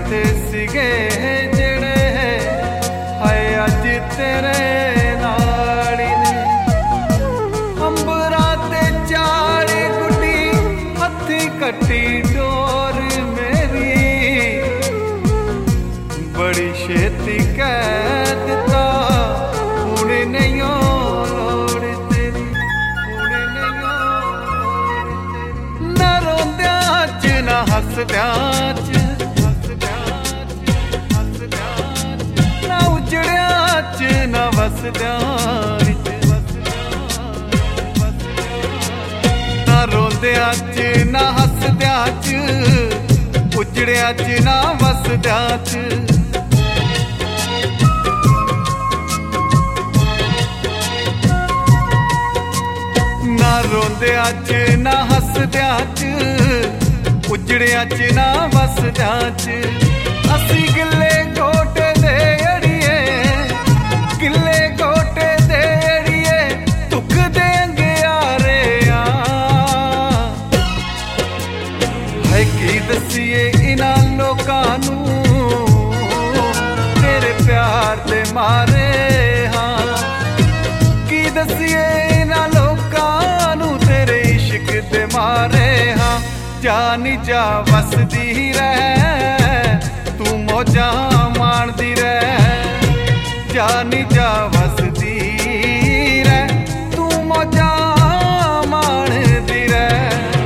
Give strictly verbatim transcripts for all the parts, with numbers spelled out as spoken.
किथे सीगे जेड़े हाय अज तेरे नाल ने अंबरा ते चाड़ी गुड्डी हथी कट्टी डोर मेरी बड़ी छेती कह दिता हुण नहीं लोड़ तेरी हुण नहीं लोड़ तेरी ना रोंदियां च ना हसदियां च ना उजड़ियां च ना वसदियां ना रोंदियां च ना हसदियां च उजड़ियां च ना वसदियां च ना रोंदियां च ना हसदियां च उजड़ियां च ना वसदियां च असी गिले गोटे दे अड़िए गिले गोटे दे अड़िए दुख देंगे यारे है की दसीए इन्हां लोकां नूं तेरे प्यार दे मारे हाँ की दसीए इन्हां लोकां नूं तेरे इश्क दे मारे हाँ जानी जा वसदी रह तू मौजा माणदी रह जानी जा वसदी रह तू मौजा माणदी रह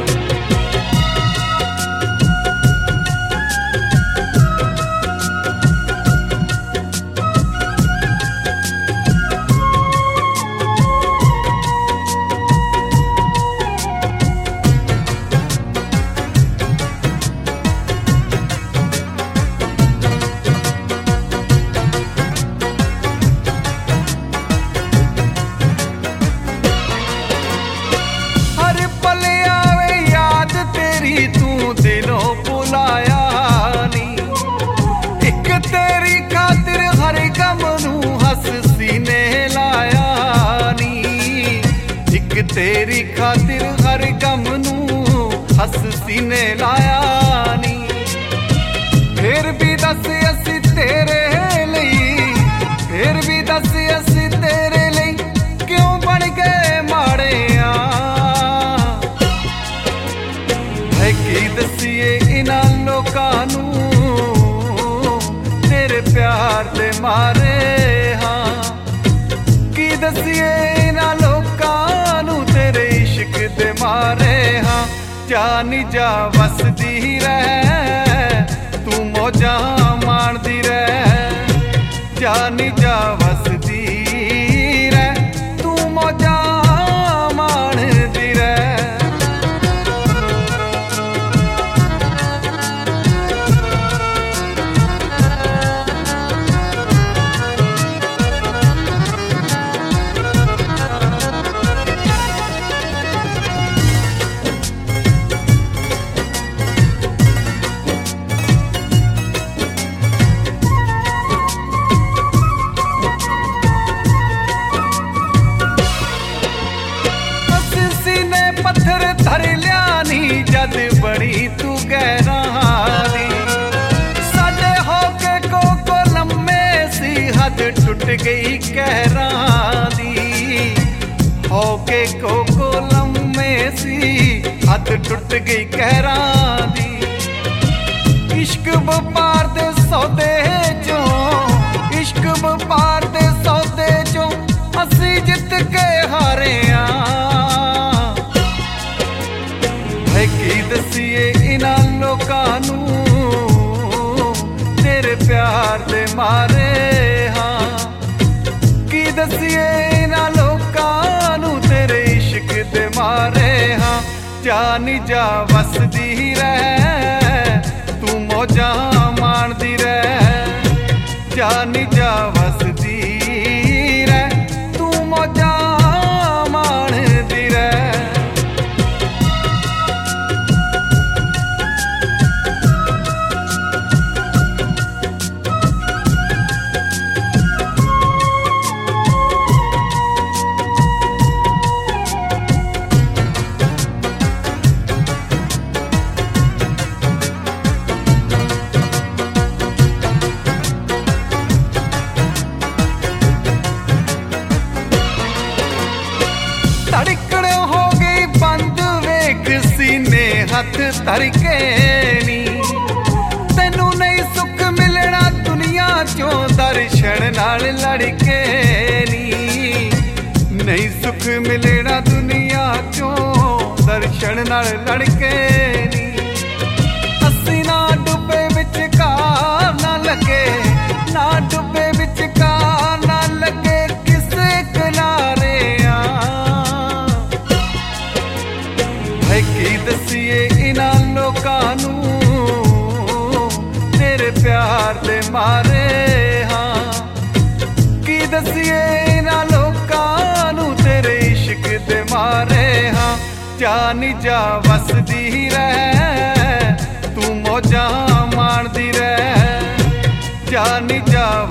तेरी खातिर हर गम नूं हस सीने लाया नी फिर भी दस असी तेरे लई फिर भी दस असी तेरे लई क्यों बन गए माड़े है की दसीए इन्हां लोकां नूं तेरे प्यार दे मारे हाँ की दसीए इन्हां लोकां तेरे इश्क दे मारे हाँ जानी जा वसदी रह तू मौजा माणदी रह जानी जा वसदी रह तू मौजा माणदी रह पत्थर धर लिया नी जद बड़ी तू गहरा दी साडे होके कोको लम्मे सी हद टुट गई कहरा दी होके कोको लम्मे सी हद टुट गई कहरा दी इश्क व्यापार दे सौदे चों इश्क व्यापार दे सौदे चों असी जित के हारे की दसीए इन्हां लोकां नूं तेरे प्यार दे मारे हाँ की दसीए इन्हां लोकां नूं तेरे इश्क दे मारे हाँ जानी जा वसदी रह तू मौजा माणदी रह जानी जा वसदी रह तू मौजा माणदी रह धड़के नी। तेनू नहीं सुख मिलना दुनिया चों दर्शन नाल लड़के नी। नहीं सुख मिलना दुनिया चों दर्शन नाल लड़के नी। असी ना डुबे विचकार ना लगे, ना डुबे विचकार ना लगे किसे किनारे आ। है की दसीए इन्हां लोकां नूं तेरे प्यार दे मारे हाँ। की दसीए इन्हां लोकां नूं तेरे इश्क दे मारे हाँ। जा नी जा वसदी रह तू मौजां माणदी रह। जा नी जा